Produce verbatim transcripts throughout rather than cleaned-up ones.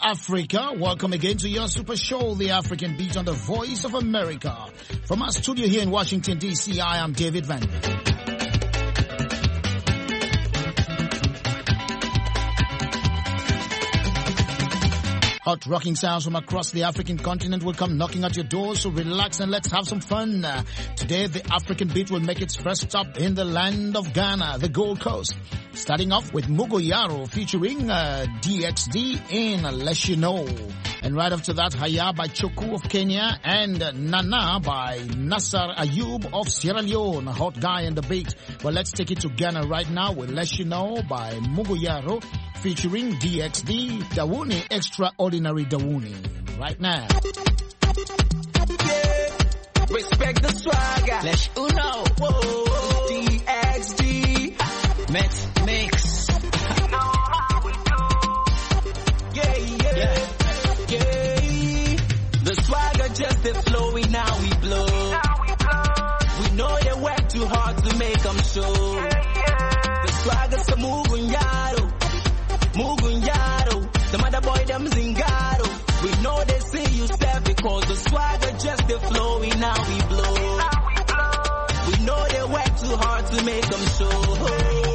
Africa. Welcome again to your super show, The African Beat on the Voice of America. From our studio here in Washington, D C, I am David Van. Hot rocking sounds from across the African continent will come knocking at your door, so relax and let's have some fun. Uh, today, the African Beat will make its first stop in the land of Ghana, the Gold Coast. Starting off with Mugoyaro featuring uh, D X D in Let You Know. And right after that, Haya by Choku of Kenya and Nana by Nassar Ayub of Sierra Leone. A hot guy in the beat. But let's take it to Ghana right now with Let You Know by Mugoyaro featuring D X D, Dawuni, Extraordinary Dawuni. Right now. Yeah. Respect the swagger. Let you know. Whoa. D X D. Met mix. You know how we do. Yeah, yeah, yeah. yeah. The swagger just a flowing, now we blow. Now we blow. We know they work too hard to make them show. Yeah, yeah. The swagger's a moving yaro. Moving yaro. The mother boy them zingaro. We know they see you step because the swagger just a flowing, now we blow. Now we blow. We know they work too hard to make them show.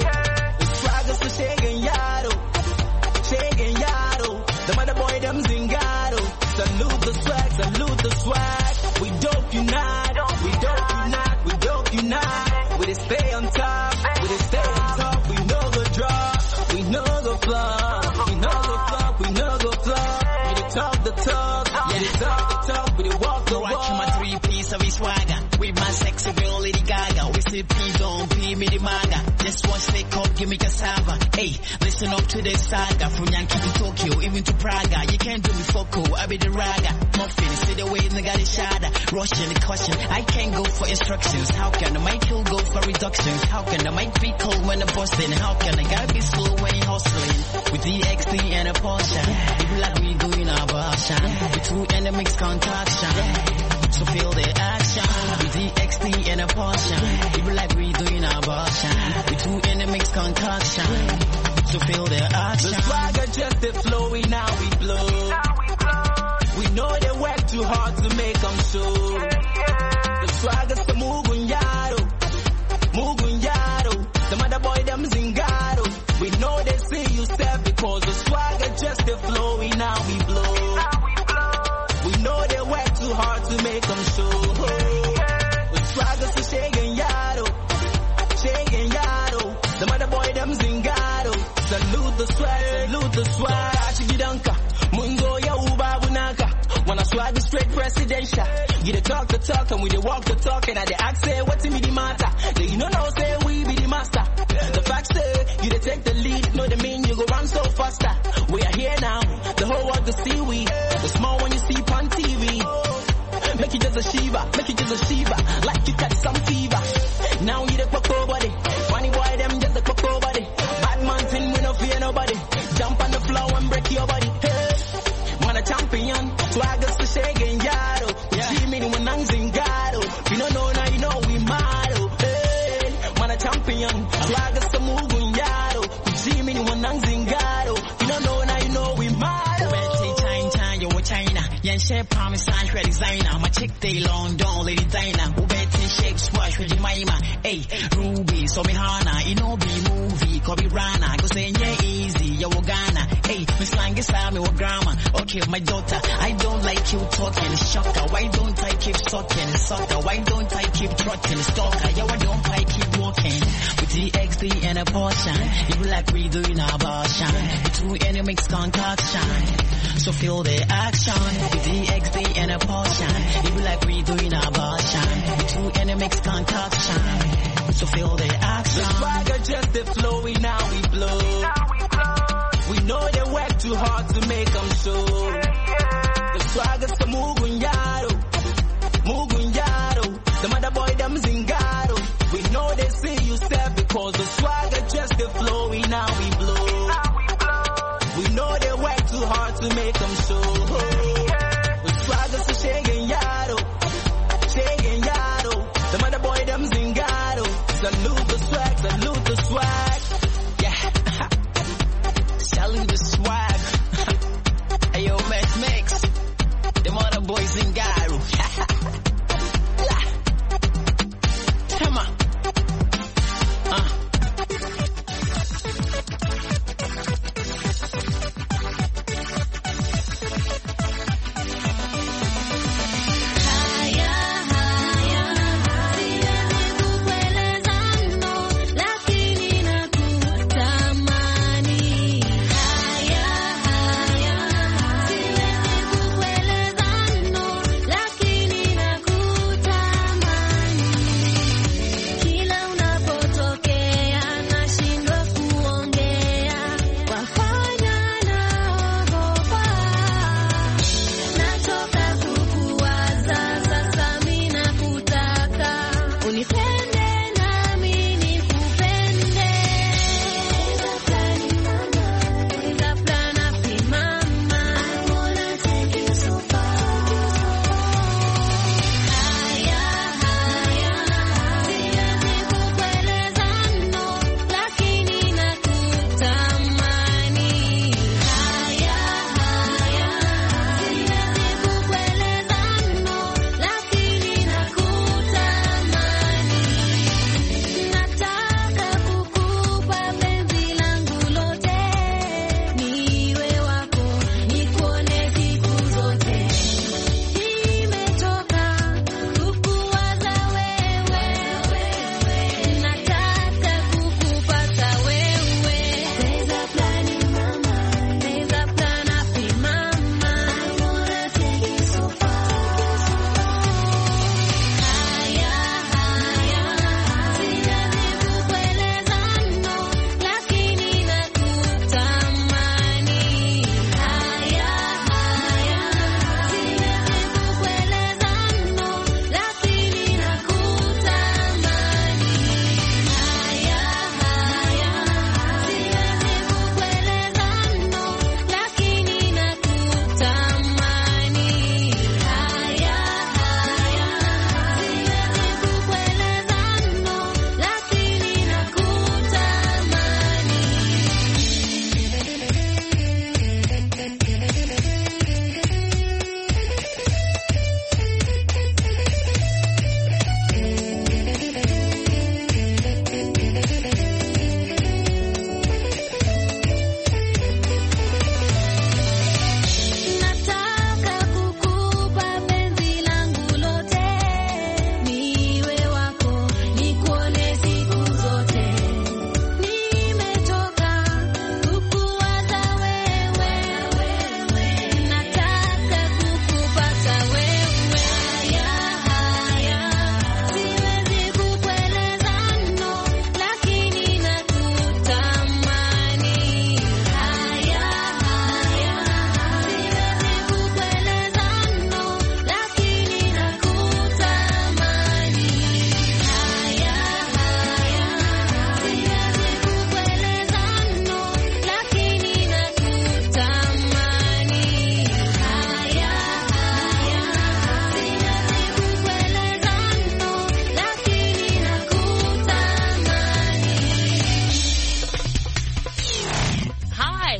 The shaking yaro, shaking yaro. The mother boy them zingaro. Salute the swag, salute the swag. We dope unite, we dope unite, we dope unite. We just stay on top, we just stay on top. We know the drop, we know the flop, we know the flop, we know the flop. We the talk the talk, yeah. We the talk the talk, we the walk the walk. Watching my three piece of his swagger with my sexy girl Lady Gaga. We say please don't pay me the maga. Just one stick up, give me cassava. Hey, listen up to this saga. From Yankee to Tokyo, even to Praga. You can't do me foco, I be the raga. Muffin, see the way nigga the shada. Russian the caution, I can't go for instructions. How can the mic kill go for reductions? How can the mic be cold when I'm busting? How can the guy be slow when he hustling? With D X D and a Porsche. People like we doing our version. With two enemies contaction. So feel the action. With D X D and a Porsche. People like we doing our version. With two enemies concoction. So feel the action. The swagger just a flowing, now we blow. Now we blow. We know they work too hard to make them show. Yeah, yeah. The swagger's the Mugun Yaro. Mugun Yaro. The mother boy them zingaro. We know they see you step because the swagger just a flowing, now we blow. Now we blow. We know they work too hard to make them show. Yeah, yeah. The swagger's the shaking Yaro. Shaking Yaro. The mother boy them zingaro. Salute the swag, salute the swag. Chigidanka, Mungo ya uba bunaka. Wanna swag straight presidential. You the talk the talk and we the walk the talk and I the ask say what's me the matter. They you know now say we be the master. The fact say you the take the lead, know the mean you go run so faster. We are here now, the whole world to see we. The small one you see on T V. Make it just a Shiva, make it just a Shiva. Like you catch some fever. Now you the cocoa body. Funny boy them just a cocoa body. Bad mountain we no fear nobody. Jump on the floor and break your body. Hey, man a champion. Swagger's the shaking yaro. Yeah. See me when I'm zingaro. You don't know now you know we mad. Hey, man a champion. Swagger's the moving yaro. See me when I'm zingaro. You don't know now you know we mad. China, Yan share promise and real designer. My chick they long don't lady diner. Who betting shake squash with Jemima. Hey, Ruby, so me Hana, you know be movie, Kobe Rana. Go say yeah easy, yo Ghana. Hey, Miss Lang is me with grammar. Okay, my daughter, I don't like you talking, shocker. Why don't I keep talking, sucker? Why don't I keep trotting, stalker? Yo, why don't I keep walking? With D X D and a Porsche, you like we doing our abortion. The two enemies concoction. So feel the action. With D X D and a Porsche, you like we doing our abortion. The two enemies concoction. So feel the action. The swagger just a flowing, now we blow. Now we blow. We know they work too hard to make them show. Yeah, yeah. The swagger's the Mugun Yaro. Mugun Yaro. The mother boy them zingaro. We know they see you step because the swagger just a flowing, now we blow. Now we blow. We know they work too hard to make them show. Yeah, yeah. The swagger's the shaking Yaro. Shaking Yaro. The mother boy them zingaro. Salute the swag, salute the swag. Yeah. Salute the swag. Hey yo,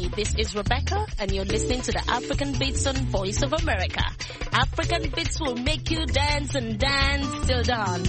Hi, this is Rebecca, and you're listening to the African Beats on Voice of America. African Beats will make you dance and dance till dawn.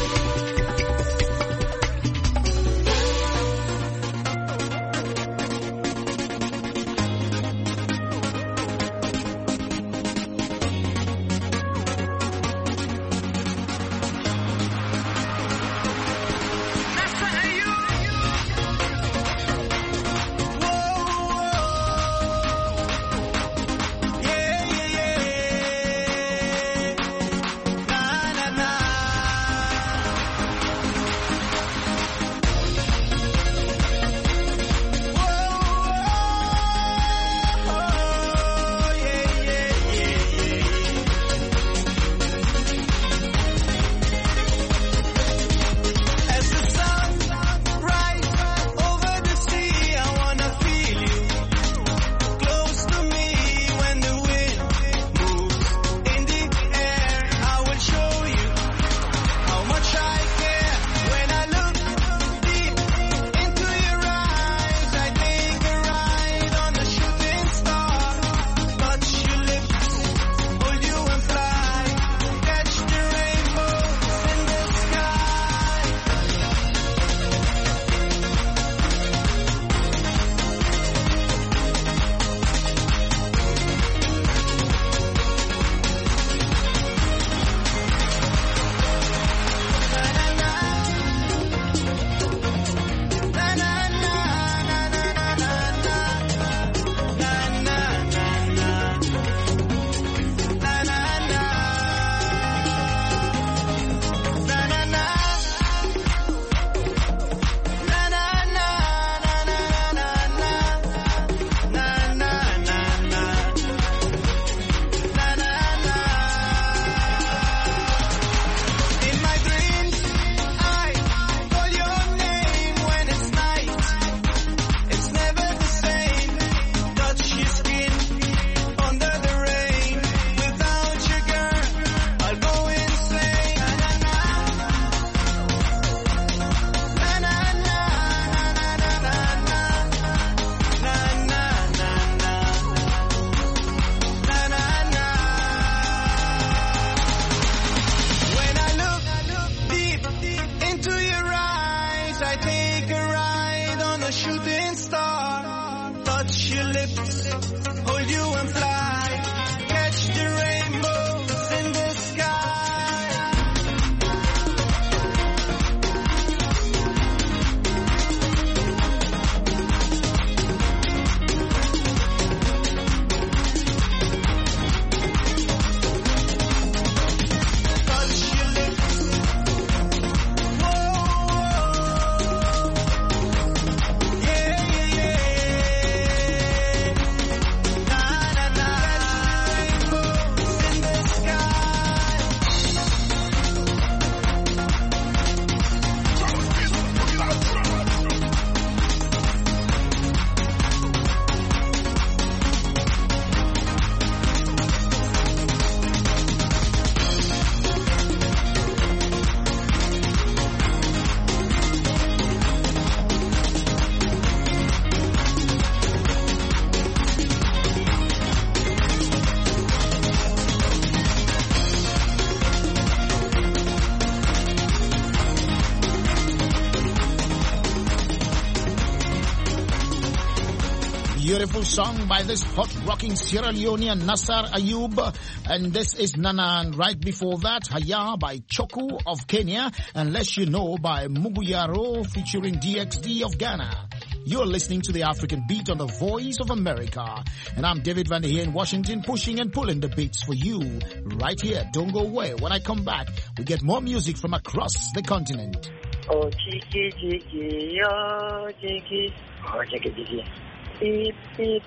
Beautiful song by this hot rocking Sierra Leonean Nassar Ayub, and this is Nanan. Right before that, Haya by Choku of Kenya, and Let You Know by Muguyaro featuring D X D of Ghana. You're listening to the African Beat on the Voice of America, and I'm David Van Der Heer in Washington, pushing and pulling the beats for you right here. Don't go away. When I come back, we get more music from across the continent. Oh, Chiki, Chiki, oh, Chiki, oh, Chiki, Chiki. Beep, beep.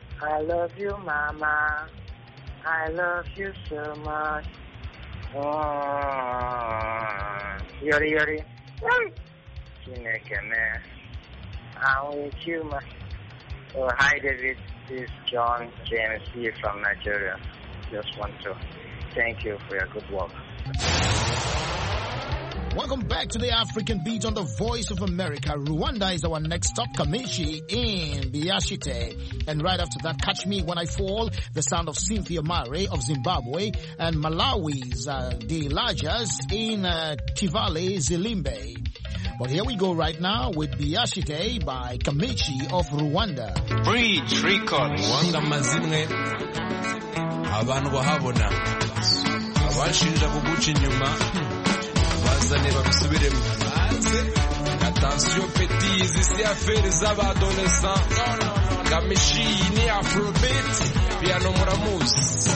I love you, Mama. I love you so much. Oh, Yori, Yori. Chinekeme. I'm with you, ma. Oh, hi, David. This is John James here from Nigeria. Just want to thank you for your good work. Welcome back to the African Beat on the Voice of America. Rwanda is our next stop, Kamichi in Biashite. And right after that, Catch Me When I Fall, the sound of Cynthia Mare of Zimbabwe, and Malawi's uh, The Lajas in uh, Tivale Zilimbe. But here we go right now with Biashite by Kamichi of Rwanda. Bridge Records. Wanga mazimwe abantu bahabona abashinja kuguca inyuma bazane babisubiremo attention petit ici affaire z'abadolescents Kamichi ni afrobeat piano muramuzi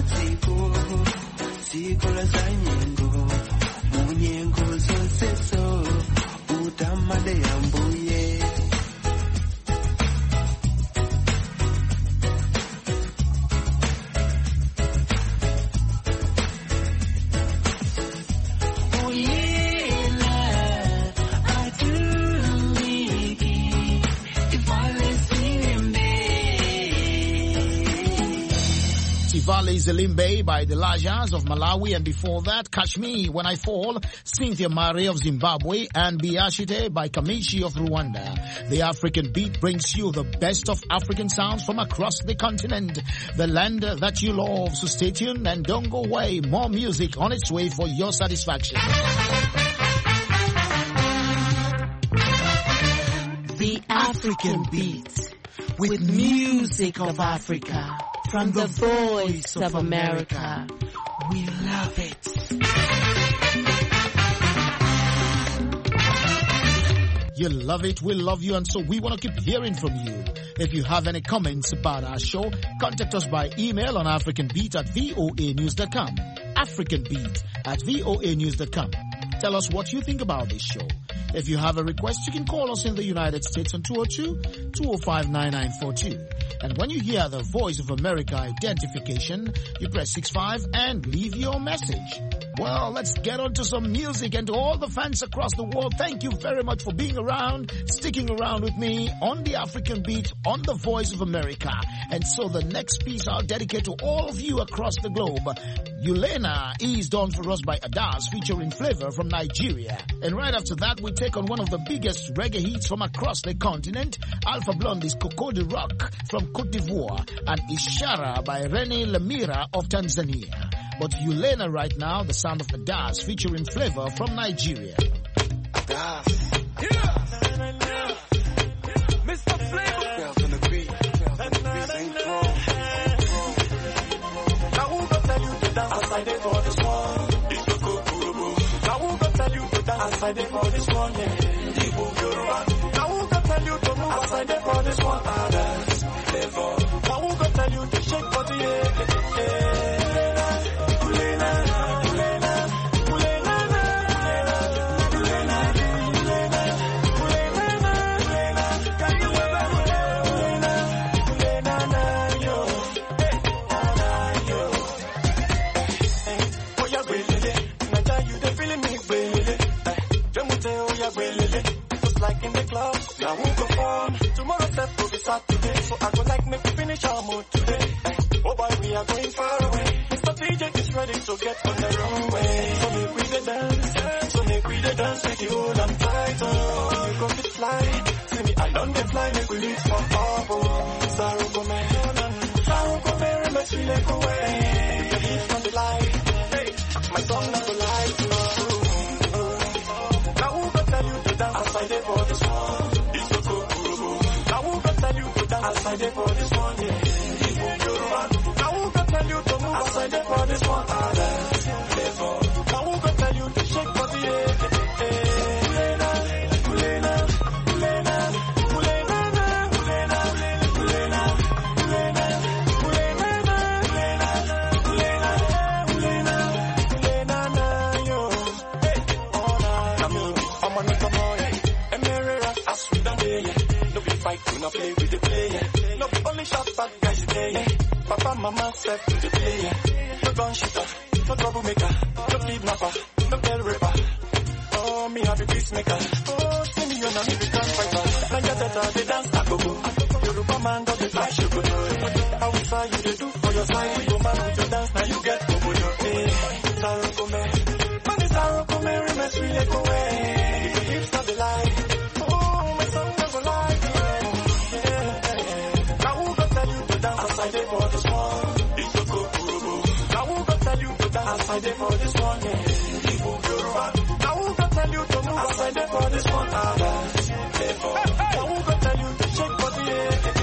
matsiko tsiko la zanyengo munyengo zonseso utamade yambuye Tivale Zelimbe by the Lajas of Malawi, and before that, Catch Me When I Fall, Cynthia Mare of Zimbabwe, and Biashite by Kamishi of Rwanda. The African Beat brings you the best of African sounds from across the continent, the land that you love. So stay tuned and don't go away. More music on its way for your satisfaction. The African Beat, with music of Africa. From the voice of America, we love it. You love it, we love you, and so we want to keep hearing from you. If you have any comments about our show, contact us by email on africanbeat at voa news dot com. africanbeat at voa news dot com. Tell us what you think about this show. If you have a request, you can call us in the United States on two oh two, two oh five, nine nine four two. And when you hear the Voice of America identification, you press six five and leave your message. Well, let's get on to some music, and to all the fans across the world, thank you very much for being around, sticking around with me on the African Beat, on the Voice of America. And so the next piece I'll dedicate to all of you across the globe. Yulena is done for us by Adas, featuring Flavor from Nigeria. And right after that, we take on one of the biggest reggae hits from across the continent, Alpha Blondie's Coco de Rock from Cote d'Ivoire, and Ishara by Rene Lemira of Tanzania. But Yulena right now, the sound of Adas featuring Flavor from Nigeria. Adas. Yeah. Mister Flavor. Girls on the beat. Girls on the beat. Ain't thrown. Now who gon' tell you to dance outside there for this one? It's the Kokurubu. Now who gon' tell you to dance outside there for this one? Yeah. Ibu Yoruba. Now who gon' tell you to move outside there for this one? Adas. Flavor. Now who gon' tell you to shake body? Yeah. Yeah. Now who go on? Tomorrow step will be Saturday, so I go like make we finish our mood today. Oh boy, we are going far away. Mister D J is ready to get on the runway. So make we the dance, so make we the dance with you all I'm tight. Oh, you go to fly, see me I don't get fly, make we leave for Pablo. Sorrow go man, sorrow go very much we let away. You leave from the light, hey, my song not go light. Now who go tell you to dance outside there for this one? Outside there for this one, yeah. Now who can tell you to move outside there for this one? Flavor. Now who can tell you to shake body, yeah. Ulena, Ulena, Ulena, Ulena, Ulena, Ulena, Ulena, Ulena, Ulena, Ulena, Ulena, Ulena, yo. I'm in, I'm on the boy. Emerera, I sweet and yeah. No be fight, do not play with the player. No be only shot bad guys today. Yeah. Papa, mama, said to the player. No gun shooter, no troublemaker, no kidnapper, no bell ripper. Oh, me have a peacemaker. Oh, see me on a me become fighter. Now you that they dance a go-go. Yoruba man got the flash, you go do. How far you they do for your side? You man with your dance, now you get go your day. Sorrow come here. Money sorrow come here, remains we let go away. If you leave, not the light. Oh, my song never lie. Outside there for this one, it's a Kokurubu. Now who gon' tell you to dance outside there for this one, yeah. Ibu Yoruba. Now who gon' tell you to move outside there for this one, Adas. Now who gon' tell you to shake body, yeah.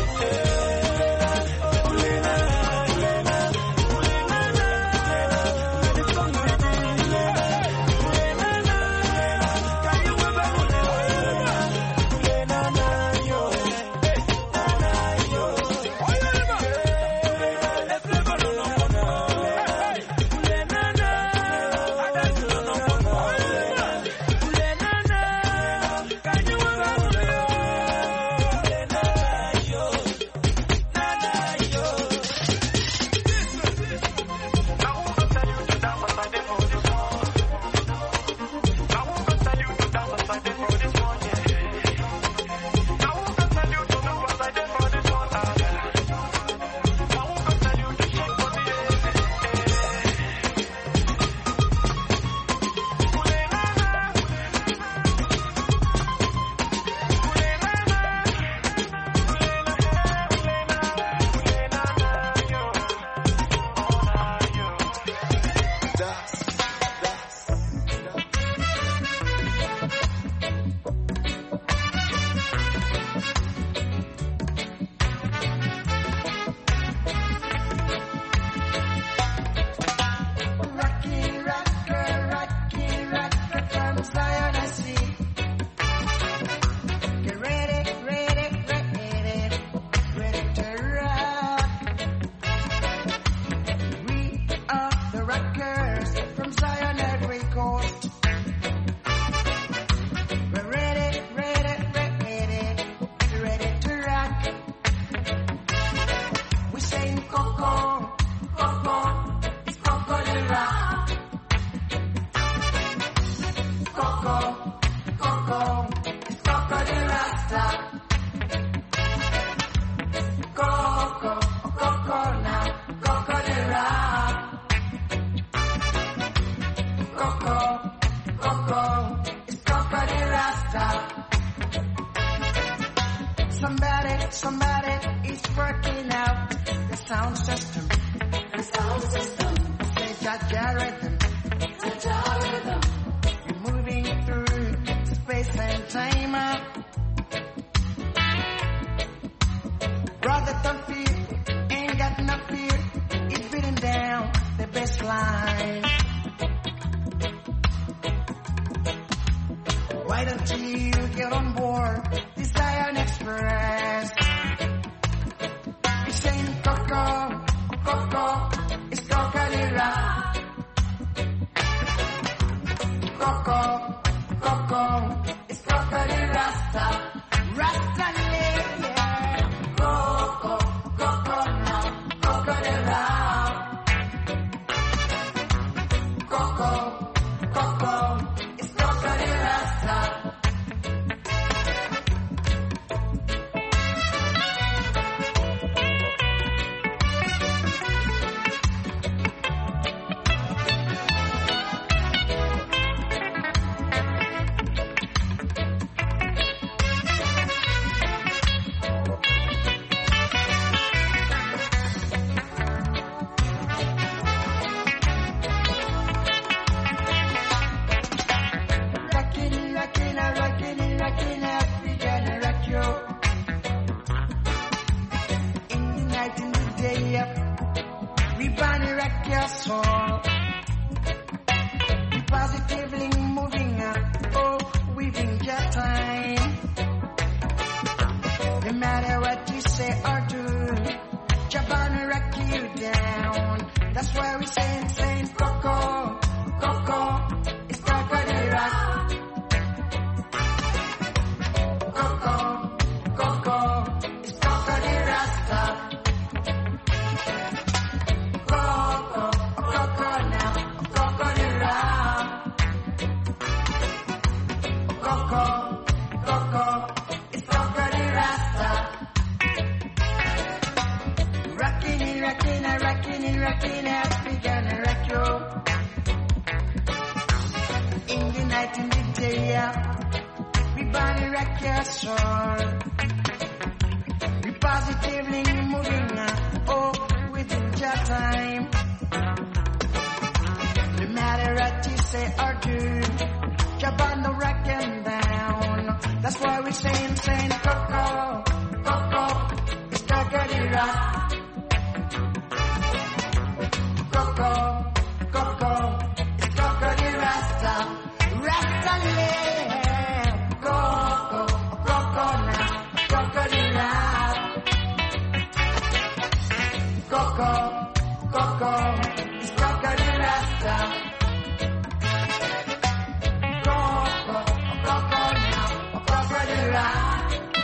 Somebody is working out the sound system. The sound system. Say Jaja rhythm. Jaja rhythm. You're moving through space and time. Brother, don't fear. Ain't got no fear. It's beating down the baseline. Why don't you get on board this Zion Express? It's saying Coco, Coco, it's Coca-Cola. Coco, Coco, it's Coca-Cola Rasta. Rasta yeah. Coco, Coco now, Coca-Cola. Coco, Coco, it's Coca-Cola Rasta. Positively moving up, oh, weaving your time. No matter what you say or do, Jabana rock you down. That's why we say, say, Coco, Coco, it's Coco-Cola. Coco, Coco, it's Coco-Cola Rasta. Coco, Coco, it's Coco-Cola Rasta. Rockin' it, rockin' it, rockin' it, rockin' it, we gonna rock you. In the night, in the day, yeah, we gonna rock your soul. We positively moving, uh, oh, within your time. No matter what you say or do, jump on the rock and down. That's why we saying, saying, Coco, Coco, it's Coco-Cola. Coco, Coco, it's Coco-Cola Rasta. Rasta yeah. Coco, Coco now, Coco-Cola. Coco, Coco, it's Coco-Cola Rasta. Coco, Coco now, Coco-Cola.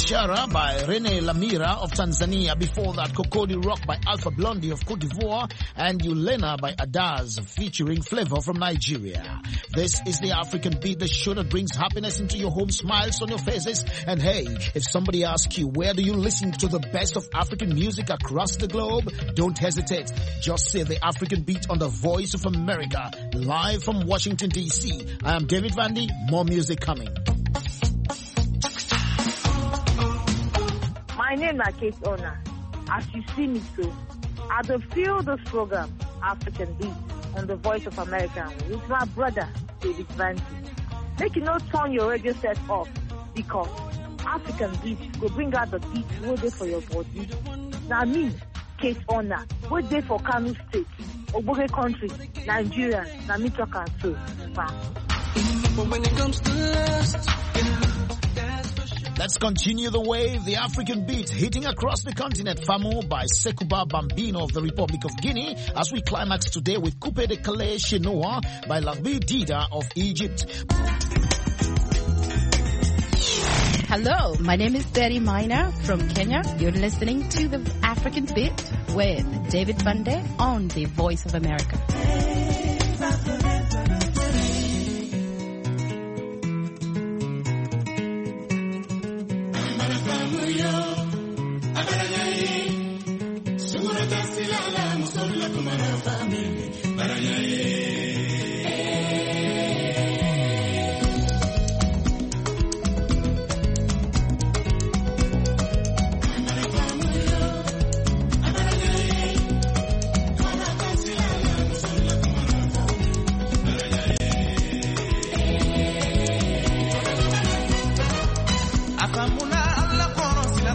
Biashara by Rene Lamira of Tanzania. Before that, Kokodi Rock by Alpha Blondy of Cote d'Ivoire. And Yulena by Adaz featuring Flavor from Nigeria. This is the African Beat, the show that brings happiness into your home, smiles on your faces. And hey, if somebody asks you, where do you listen to the best of African music across the globe? Don't hesitate. Just say the African Beat on the Voice of America, live from Washington, D C. I am David Vandy. More music coming. My name is Kate Ona. As you see me so, I will feel this program, African Beat, on the Voice of America with my brother, David Vandy. Make you not turn your radio set off, because African Beat will bring out the beat waiting for your body. Now me, Kate Ona, waiting for Kano State, Oboge Country, Nigeria, na me talk and so. When it comes to lust, let's continue the wave, the African Beat hitting across the continent. Famo by Sekuba Bambino of the Republic of Guinea, as we climax today with Coupe de Calais Chinois by Labi Dida of Egypt. Hello, my name is Betty Miner from Kenya. You're listening to the African Beat with David Vande on the Voice of America. Akamuna alla kono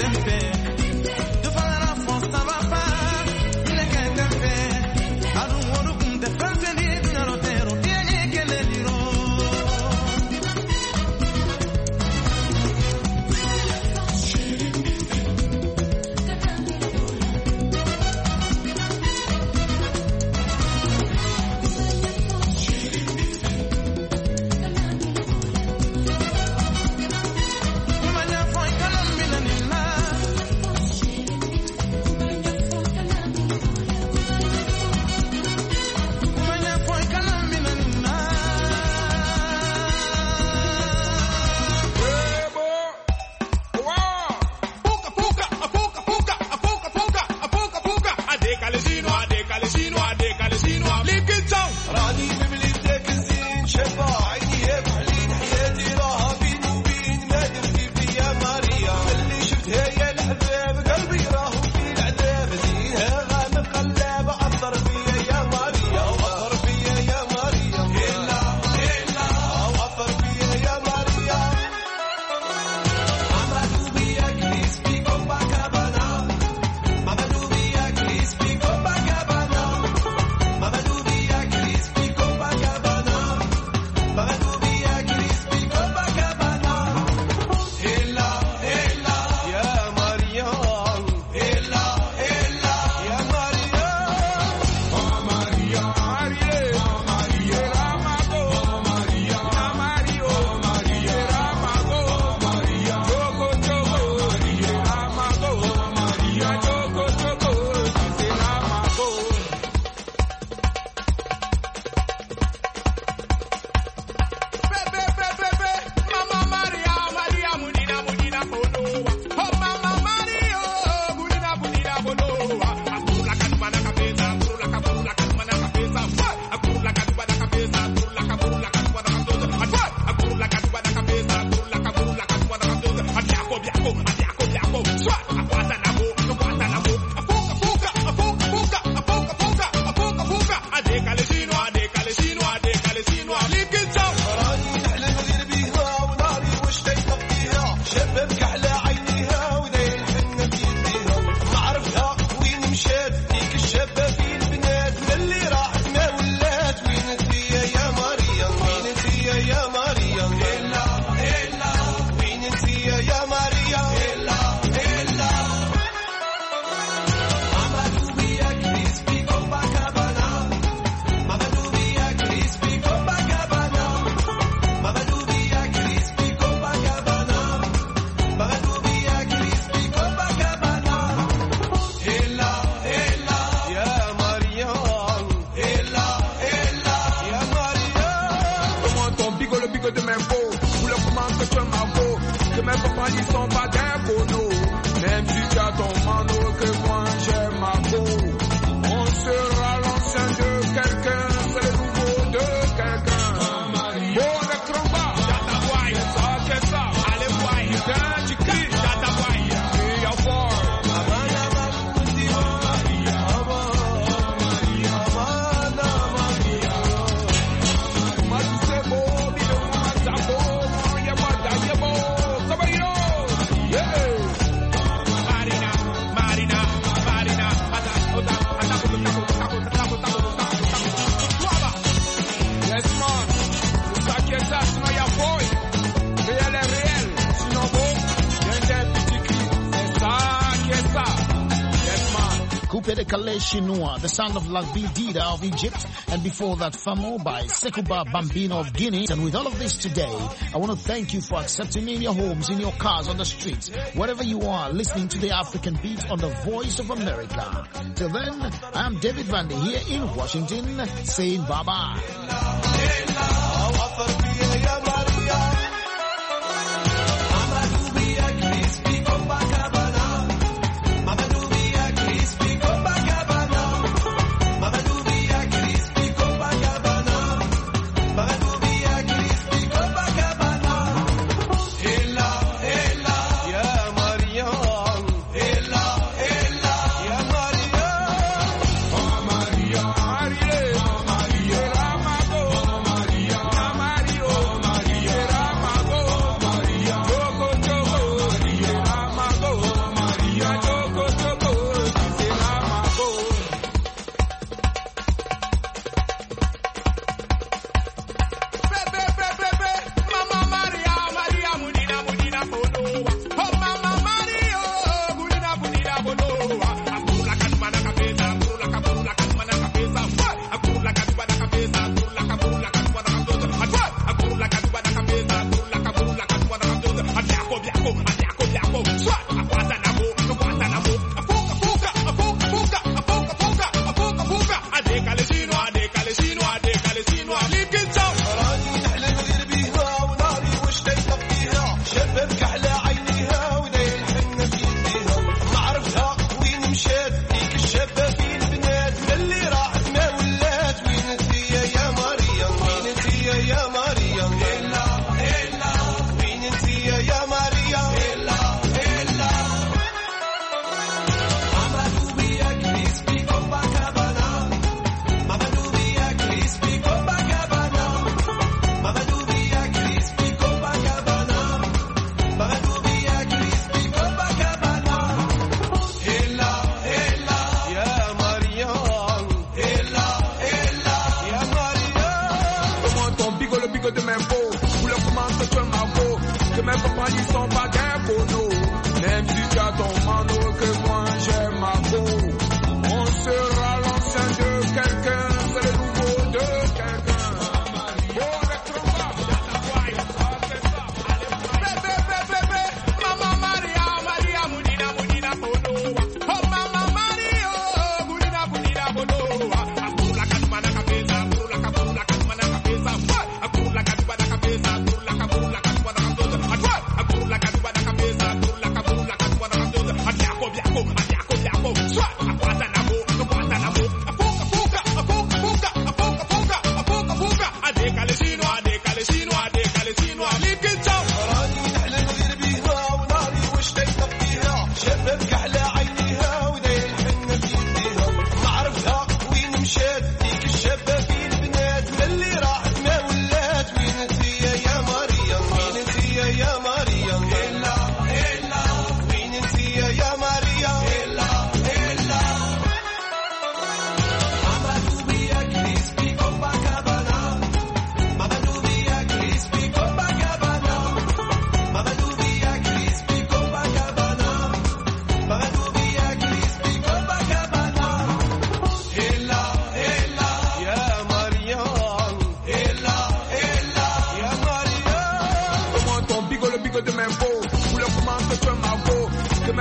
Coupé de Calais Chinois, the sound of La Bidida of Egypt, and before that Famo by Sekuba Bambino of Guinea. And with all of this today, I want to thank you for accepting me in your homes, in your cars, on the streets, wherever you are, listening to the African Beat on the Voice of America. Till then, I'm David Vandy here in Washington, saying bye-bye.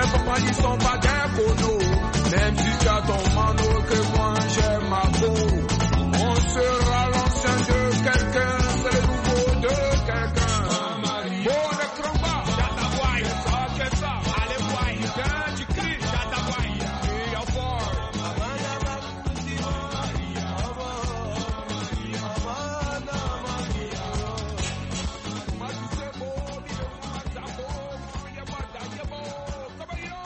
les papas ils sont pas des codos. Même si tu as ton mano que moi j'aime